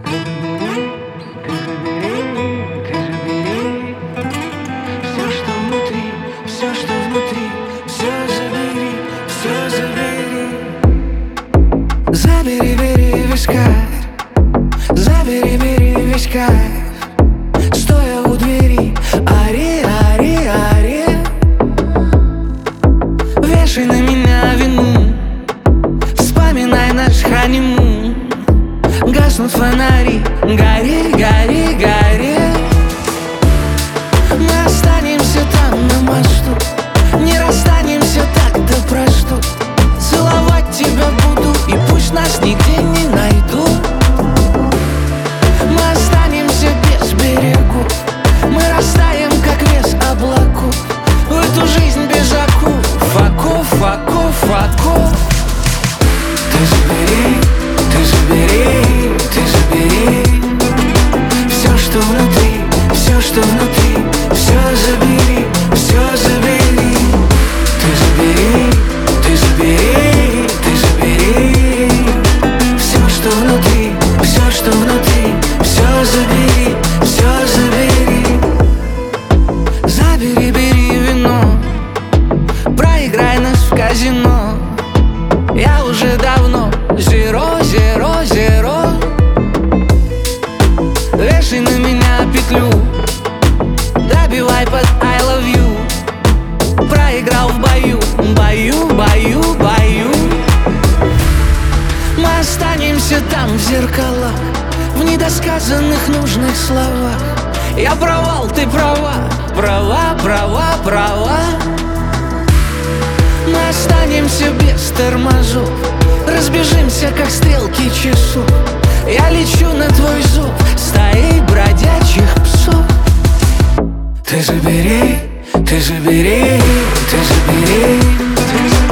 Все, что внутри, все, что внутри, все забери, все забери. Забери, бери вискарь, забери, бери вискарь. Стоя у двери, ари, ари, ари. Вешай на меня вину, вспоминай наш ханимун. Гаснут фонари, гори, гори, гори. Мы останемся там на мосту, не расстанемся так да про что. Целовать тебя буду, и пусть нас нигде не найдут. Мы останемся без берегу, мы растаем, как вес облаку. В эту жизнь без оков, оков, оков, оков. Ты забери, ты забери, ты забери. Все, что внутри, все, что внутри, все забери, все забери. Ты забери, ты забери, ты забери. Все, что внутри, все, что внутри, все забери, все забери. Забери, бери вино, проиграй нас в казино. Я уже давно zero, zero, zero. Вешай на меня петлю, добивай под I love you. Проиграл в бою, бою, бою, бою. Мы останемся там в зеркалах, в недосказанных нужных словах. Я провал, ты права, права, права, права. Мы останемся без тормозов, разбежимся, как стрелки часов. Я лечу на твой зов стаей бродячих псов. Ты забери, ты забери, ты забери.